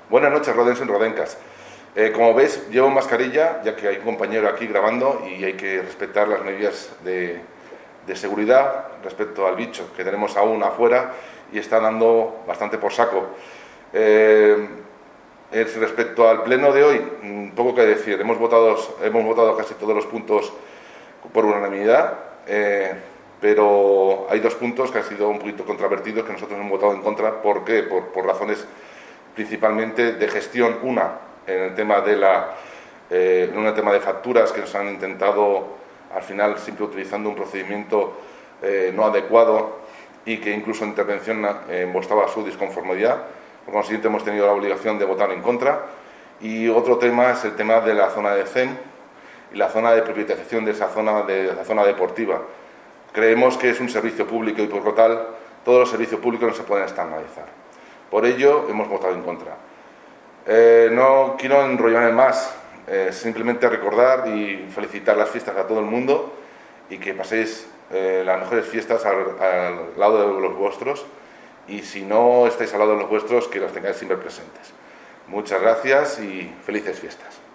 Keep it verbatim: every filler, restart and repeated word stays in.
Buenas noches, Rodense en Rodencas. Eh, como veis, llevo mascarilla, ya que hay un compañero aquí grabando y hay que respetar las medidas de, de seguridad respecto al bicho que tenemos aún afuera y está dando bastante por saco. Eh, es respecto al pleno de hoy, poco que decir. Hemos votado, hemos votado casi todos los puntos por unanimidad, eh, pero hay dos puntos que han sido un poquito controvertidos que nosotros hemos votado en contra. ¿Por qué? Por, por razones principalmente de gestión. Una, en el tema de la eh, en un tema de facturas que nos han intentado al final siempre utilizando un procedimiento eh, no adecuado y que incluso en intervención eh, mostraba su disconformidad. Por consiguiente hemos tenido la obligación de votar en contra. Y otro tema es el tema de la zona de C E M y la zona de privatización de esa zona, de la zona deportiva. Creemos que es un servicio público y por lo tal todos los servicios públicos no se pueden externalizar. Por ello hemos votado en contra. Eh, no quiero enrollarme más, eh, simplemente recordar y felicitar las fiestas a todo el mundo y que paséis eh, las mejores fiestas al, al lado de los vuestros, y si no estáis al lado de los vuestros, que los tengáis siempre presentes. Muchas gracias y felices fiestas.